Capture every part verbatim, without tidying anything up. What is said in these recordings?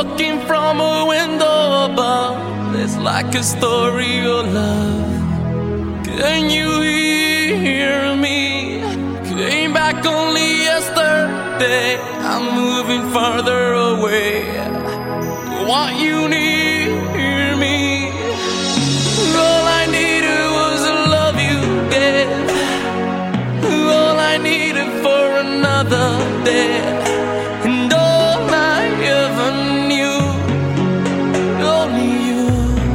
Looking from a window above, it's like a story of love. Can you hear me? Came back only yesterday. I'm moving farther away. Want you near me? All I needed was a love you gave. All I needed for another day. And all I ever knew, only you.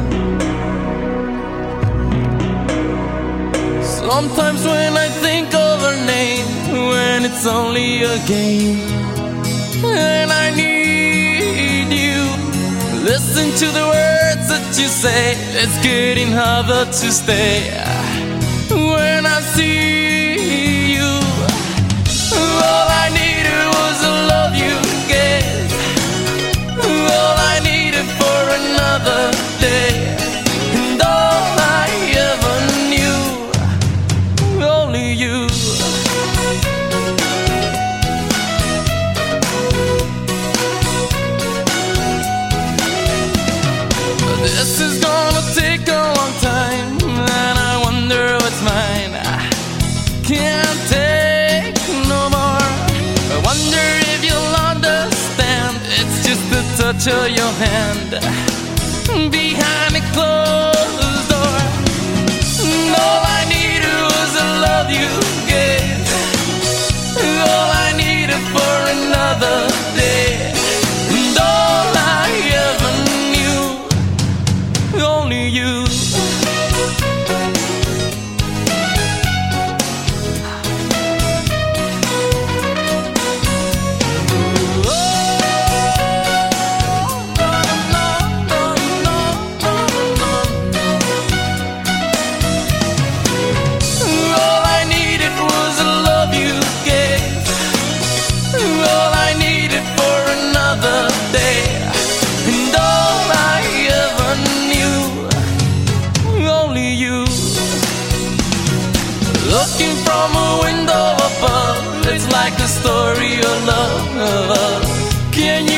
Sometimes when I think of her name, when it's only a game, and I need you, listen to the words that you say. It's getting harder to stay when I see you. All I needed was a love you gave. All I needed for another day. And all I ever knew, only you. This is gonna take a long time, and I wonder what's mine. I can't take no more. I wonder if you'll understand. It's just the touch of your hand behind a closed door. And all I needed was a love you gave. All I needed for another day. And all I ever knew, only you. All I needed was a love you gave. All I needed for another day. And all I ever knew, only you. Looking from a window above, it's like a story of love. Can you